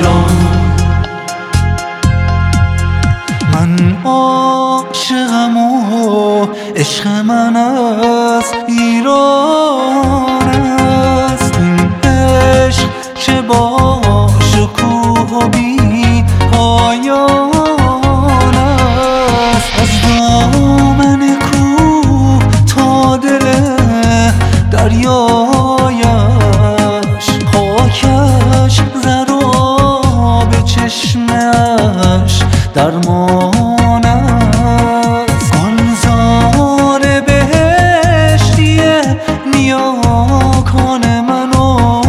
من عاشقم و عشق من از ایران است. این عشق چه با شکوه و بی پایان است. از دامن کوه تا دل دریایش، خاکش زر و آب چشمش درمان است. گلزار بهشتیه نیاکان منو،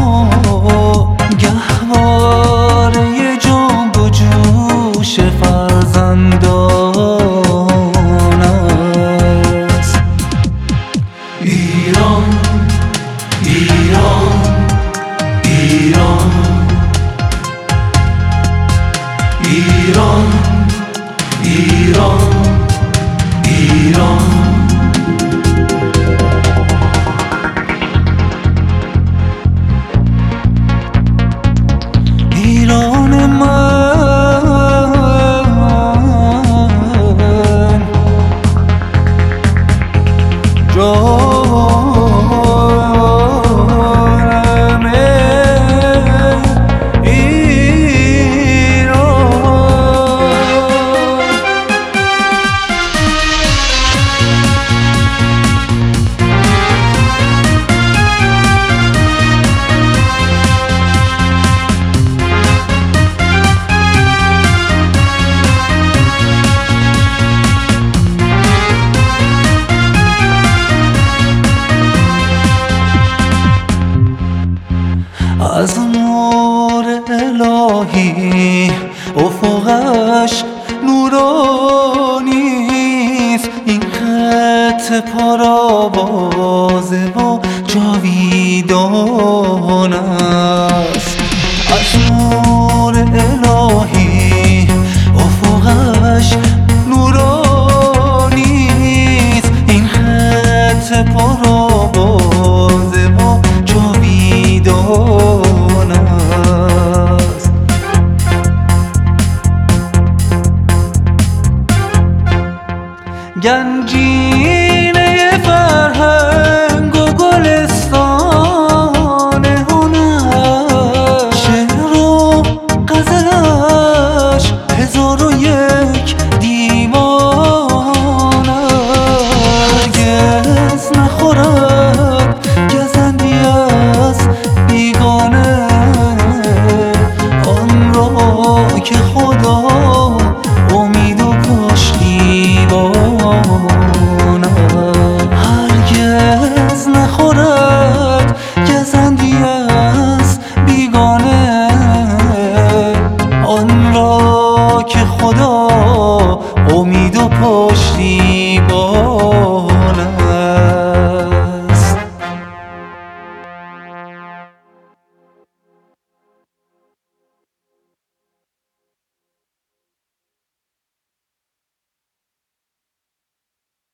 گهواره جنب و جوش فرزندان است. ایران ایران ایران ایران ایران ایران ایران من جانم از نور الهی افقش نورانیست. این خط پرآوازه و جاویدان است. از نور الهی افقش نورانیست. این خط پرآوازه و جاویدان است. گنجینه فرهنگ و گلستان هنر، شعر و غزلش 1001 دیوان است. هرگز نخورد گزندی از بیگانه آن را که